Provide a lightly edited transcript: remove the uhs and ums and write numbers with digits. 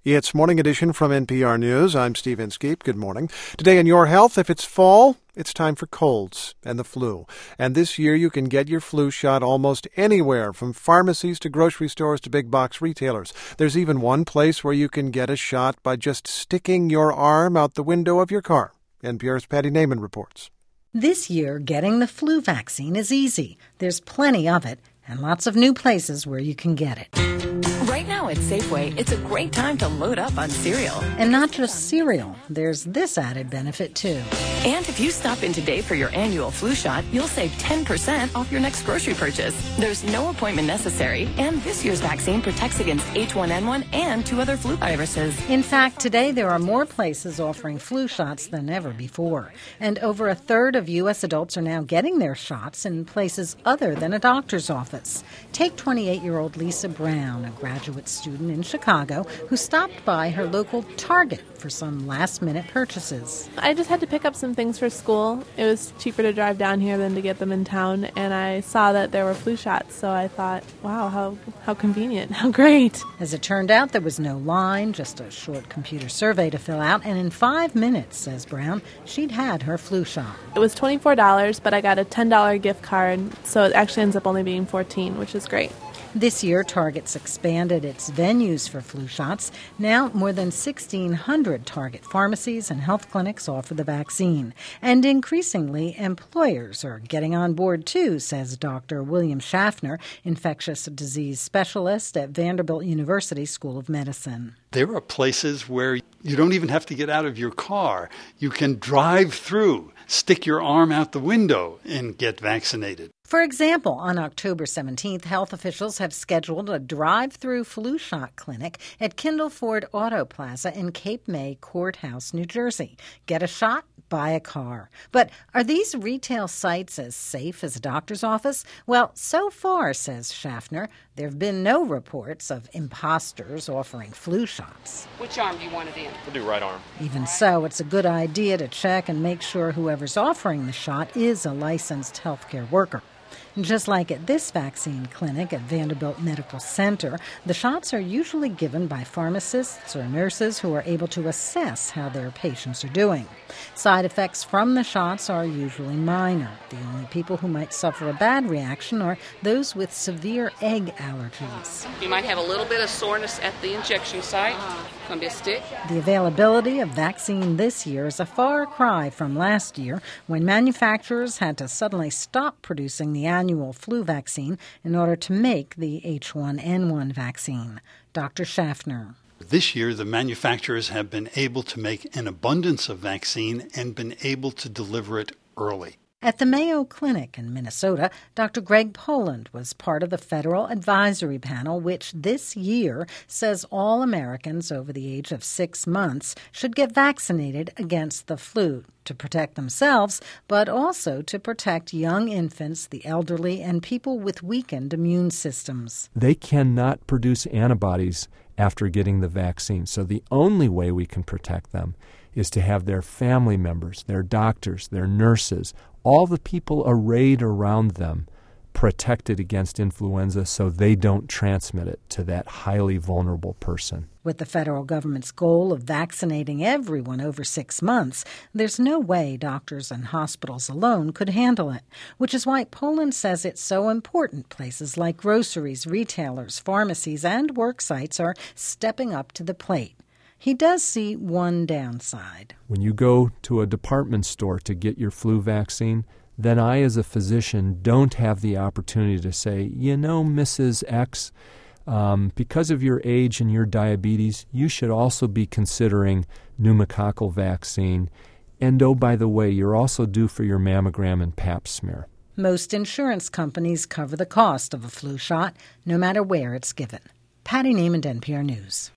It's Morning Edition from NPR News. I'm Steve Inskeep. Good morning. Today in Your Health, if it's fall, it's time for colds and the flu. And this year you can get your flu shot almost anywhere, from pharmacies to grocery stores to big box retailers. There's even one place where you can get a shot by just sticking your arm out the window of your car. NPR's Patty Naiman reports. This year, getting the flu vaccine is easy. There's plenty of it and lots of new places where you can get it. Right now at Safeway, it's a great time to load up on cereal. And not just cereal. There's this added benefit, too. And if you stop in today for your annual flu shot, you'll save 10% off your next grocery purchase. There's no appointment necessary, and this year's vaccine protects against H1N1 and 2 other flu viruses. In fact, today there are more places offering flu shots than ever before. And over a third of U.S. adults are now getting their shots in places other than a doctor's office. Take 28-year-old Lisa Brown, a graduate student in Chicago, who stopped by her local Target for some last-minute purchases. I just had to pick up some things for school. It was cheaper to drive down here than to get them in town, and I saw that there were flu shots, so I thought, wow, how convenient, how great. As it turned out, there was no line, just a short computer survey to fill out, and in 5 minutes, says Brown, she'd had her flu shot. It was $24, but I got a $10 gift card, so it actually ends up only being $14, which is great. This year, Target's expanded its venues for flu shots. Now, more than 1,600 Target pharmacies and health clinics offer the vaccine. And increasingly, employers are getting on board, too, says Dr. William Schaffner, infectious disease specialist at Vanderbilt University School of Medicine. There are places where you don't even have to get out of your car. You can drive through, stick your arm out the window, and get vaccinated. For example, on October 17th, health officials have scheduled a drive-through flu shot clinic at Kindle Ford Auto Plaza in Cape May Courthouse, New Jersey. Get a shot, buy a car. But are these retail sites as safe as a doctor's office? Well, so far, says Schaffner, there have been no reports of imposters offering flu shots. Which arm do you want it in? We'll do right arm. Even so, it's a good idea to check and make sure whoever's offering the shot is a licensed healthcare worker. Just like at this vaccine clinic at Vanderbilt Medical Center, the shots are usually given by pharmacists or nurses who are able to assess how their patients are doing. Side effects from the shots are usually minor. The only people who might suffer a bad reaction are those with severe egg allergies. You might have a little bit of soreness at the injection site. Going to be a stick. The availability of vaccine this year is a far cry from last year, when manufacturers had to suddenly stop producing the annual flu vaccine in order to make the H1N1 vaccine. Dr. Schaffner. This year, the manufacturers have been able to make an abundance of vaccine and been able to deliver it early. At the Mayo Clinic in Minnesota, Dr. Greg Poland was part of the federal advisory panel, which this year says all Americans over the age of 6 months should get vaccinated against the flu to protect themselves, but also to protect young infants, the elderly, and people with weakened immune systems. They cannot produce antibodies after getting the vaccine, so the only way we can protect them is to have their family members, their doctors, their nurses, all the people arrayed around them protected against influenza so they don't transmit it to that highly vulnerable person. With the federal government's goal of vaccinating everyone over 6 months, there's no way doctors and hospitals alone could handle it, which is why Poland says it's so important places like groceries, retailers, pharmacies, and work sites are stepping up to the plate. He does see one downside. When you go to a department store to get your flu vaccine, then I, as a physician, don't have the opportunity to say, you know, Mrs. X, because of your age and your diabetes, you should also be considering pneumococcal vaccine. And oh, by the way, you're also due for your mammogram and pap smear. Most insurance companies cover the cost of a flu shot, no matter where it's given. Patty Naiman, NPR News.